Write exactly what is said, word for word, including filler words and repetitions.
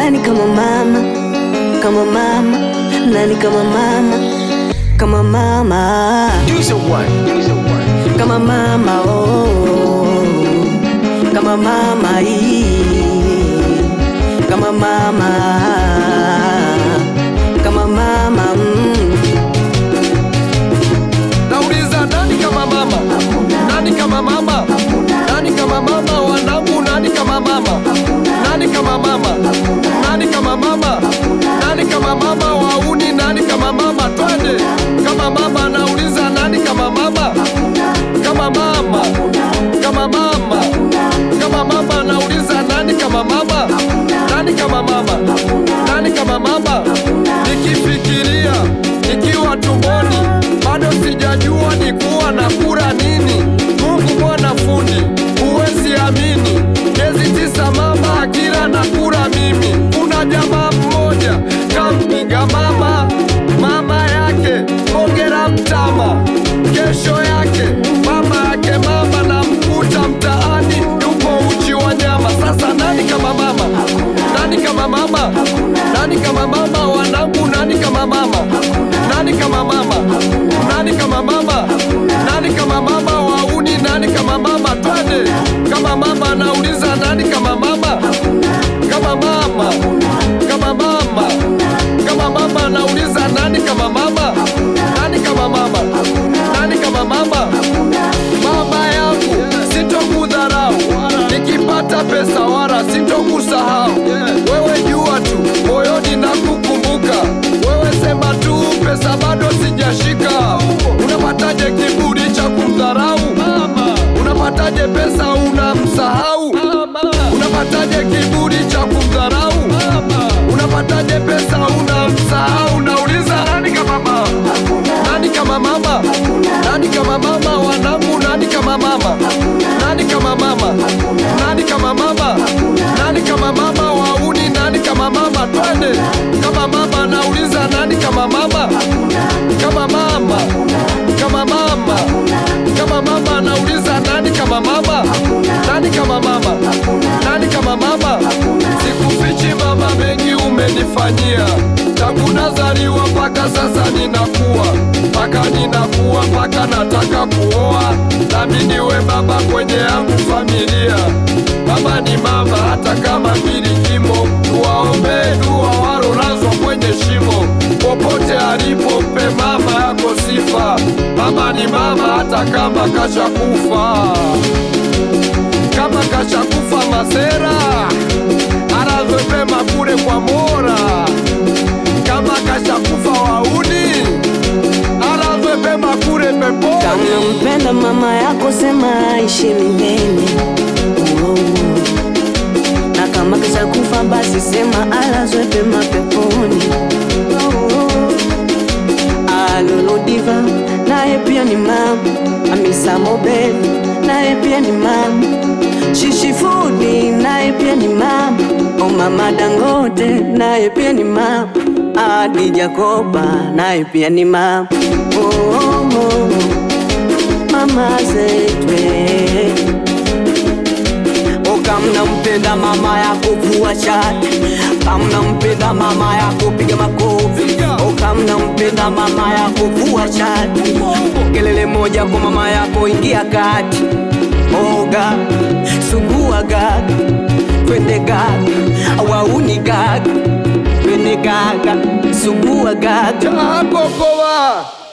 nani kama mama, kama mama, nani kama mama, kama mama. Use a one, use a one. Kama mama, oh, kama mama hii, kama mama, kama mama. Mm. Nauliza nani kama mama? Nani kama mama? Nani kama mama wanangu? Nani kama mama? Nani kama mama? Nani kama mama? Nani kama mama wauni? Nani kama mama? Twende kama mama. Nauliza nani kama mama? Kama mama, kama mama, kama mama. Nauliza nani kama mama? Nani kama mama? Nani kama mama? Nikifikiria nikiwa tumboni bado sijajua nikuwa na kura nini. Mungu mwana fundi, huwezi amini, miezi tisa mama akila na kura mimi. Kuna jamaa mmoja kampiga mama, mama yake ongera mtama. Kesho yake mama yake mama na mkuta mtaani yupo uchi wa nyama. Sasa nani kama mama? Nani kama mama? Nani kama mama wanangu? Nani kama mama? Nani kama mama? Nani kama mama? Nani kama mama wauni? Nani kama mama? Twende kama mama. Nauliza nani kama mama? Kama mama, kama mama, kama mama. Nauliza nani kama mama? Nani kama mama? Nani kama mama? Mama yangu sitokudharau, nikipata pesa wala sitokusahau. Wewe jua tu moyoni nakukumbuka, wewe sema tu pesa bado sijashika. Unapataje kiburi cha kumdharau? Unapataje pesa unamsahau? Unapataje kiburi cha kumdharau? Unapataje pesa unamsahau? Nauliza nani kama mama? Nani kama mama? Nani kama mama wanangu? Nani kama mama? Nani kama mama? Nani kama mama? Nani kama mama wauni? Nani kama mama? Twende kama mama. Nauliza nani kama mama? Kama mama, kama mama, kama mama. Nauliza nani kama mama? Nani kama mama? Nani kama mama? Sikufichi mama, mengi umenifanyia tangu nazaliwa mpaka sasa ninakuwa, mpaka ninakuwa, mpaka nataka kuoa nami niwe baba kwenye yangu familia. Mama ni mama hata kama milikimo, tuwaombee dua walolazwa kwenye shimo. Popote alipo mpe mama yako sifa. Mama ni mama hata kama kashakufa, kama kashakufa masera alazwe pema kule kwa Mola. Kama kashakufa wauni alazwe pema kule peponi. Kama mpenda mama yako sema aishi milele, oh. Na kama kashakufa basi sema alazwe pema peponi, oh. Alolo Diva naye pia ni mama, Hamisa Mobeli naye pia ni mama, Shishi Fudi naye pia ni mama, o mama Dangote naye pia ni mama, Adi Jacoba naye pia ni mama, oh, oh, oh. Mama zetwe kamna mpenda mama yako vua shati, kamna mpenda mama yako piga makofi. O kamna mpenda mama yako vua shati, kelele moja kwa mama yako ingia kati. Oga sugua gaga, twende gaga, wauni gaga, twende gaga, sugua gaga. Hapo kwa